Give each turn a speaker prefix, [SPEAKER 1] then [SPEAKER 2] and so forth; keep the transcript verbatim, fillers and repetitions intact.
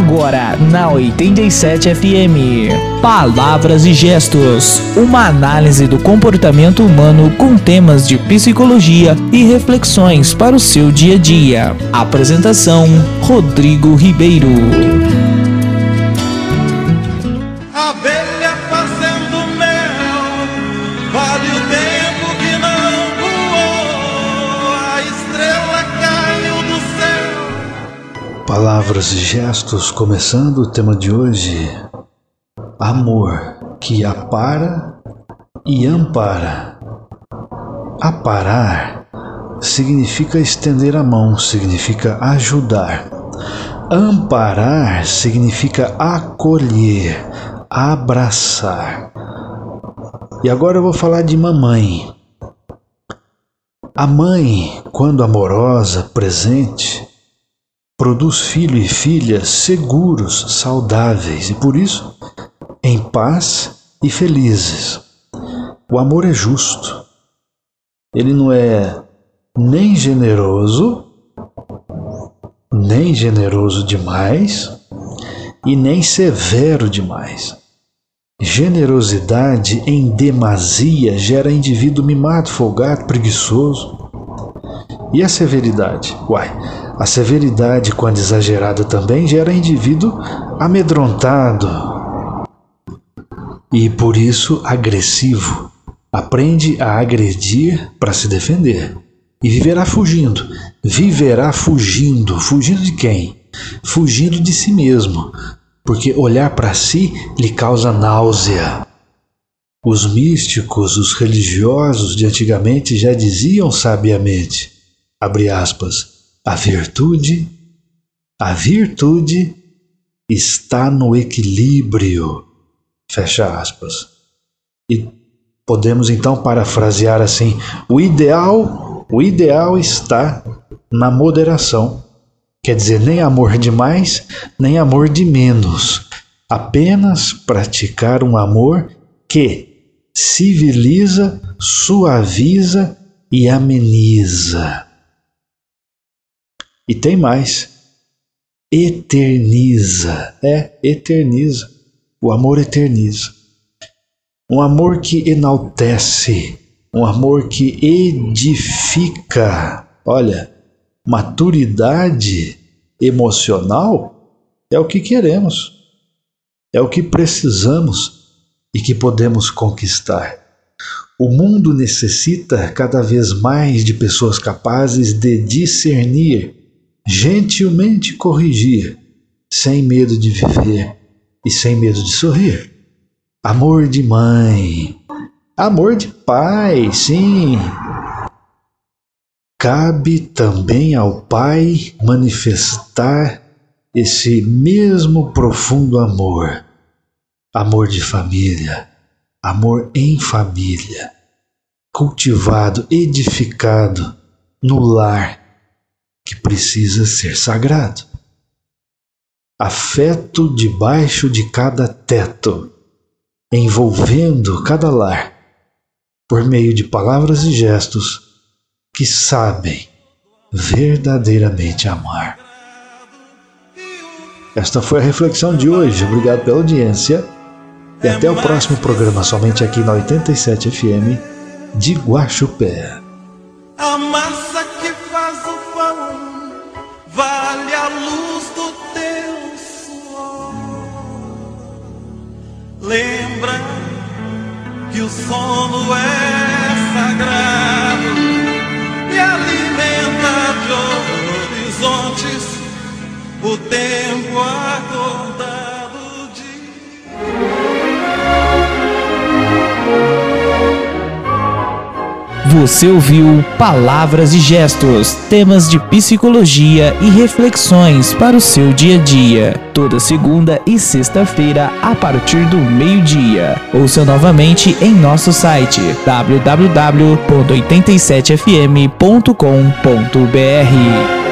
[SPEAKER 1] Agora na oitenta e sete F M. Palavras e gestos. Uma análise do comportamento humano com temas de psicologia e reflexões para o seu dia a dia. Apresentação: Rodrigo Ribeiro.
[SPEAKER 2] Abelha fazendo mel, vale o tempo que não voou, a estrela caiu do céu.
[SPEAKER 3] Palavras e gestos, começando o tema de hoje: amor que apara e ampara. Aparar significa estender a mão, significa ajudar. Amparar significa acolher, abraçar. E agora eu vou falar de mamãe. A mãe, quando amorosa, presente, produz filho e filha seguros, saudáveis e por isso em paz e felizes. O amor é justo. Ele não é nem generoso, nem generoso demais e nem severo demais. Generosidade em demasia gera indivíduo mimado, folgado, preguiçoso. E a severidade? Uai, a severidade, quando exagerada, também gera indivíduo amedrontado e, por isso, agressivo. Aprende a agredir para se defender e viverá fugindo. Viverá fugindo. Fugindo de quem? Fugindo de si mesmo, porque olhar para si lhe causa náusea. Os místicos, os religiosos de antigamente já diziam sabiamente, abre aspas, a virtude, a virtude está no equilíbrio, fecha aspas. E podemos então parafrasear assim, o ideal, o ideal está na moderação. Quer dizer, nem amor de mais, nem amor de menos. Apenas praticar um amor que civiliza, suaviza e ameniza. E tem mais. Eterniza. É, eterniza. O amor eterniza. Um amor que enaltece. Um amor que edifica. Olha, maturidade emocional é o que queremos, é o que precisamos e que podemos conquistar. O mundo necessita cada vez mais de pessoas capazes de discernir, gentilmente corrigir, sem medo de viver e sem medo de sorrir. Amor de mãe, amor de pai, sim. Cabe também ao pai manifestar esse mesmo profundo amor, amor de família, amor em família, cultivado, edificado no lar que precisa ser sagrado. Afeto debaixo de cada teto, envolvendo cada lar, por meio de palavras e gestos que sabem verdadeiramente amar. Esta foi a reflexão de hoje. Obrigado pela audiência e até o próximo programa, somente aqui na oitenta e sete F M de Guaxupé.
[SPEAKER 2] A massa que faz o pão vale a luz do teu suor. Lembra que o sono é sagrado e alimenta de horizontes o tempo acordado de...
[SPEAKER 1] Você ouviu Palavras e Gestos, temas de psicologia e reflexões para o seu dia a dia. Toda segunda e sexta-feira a partir do meio-dia. Ouça novamente em nosso site w w w ponto oitenta e sete f m ponto com ponto b r.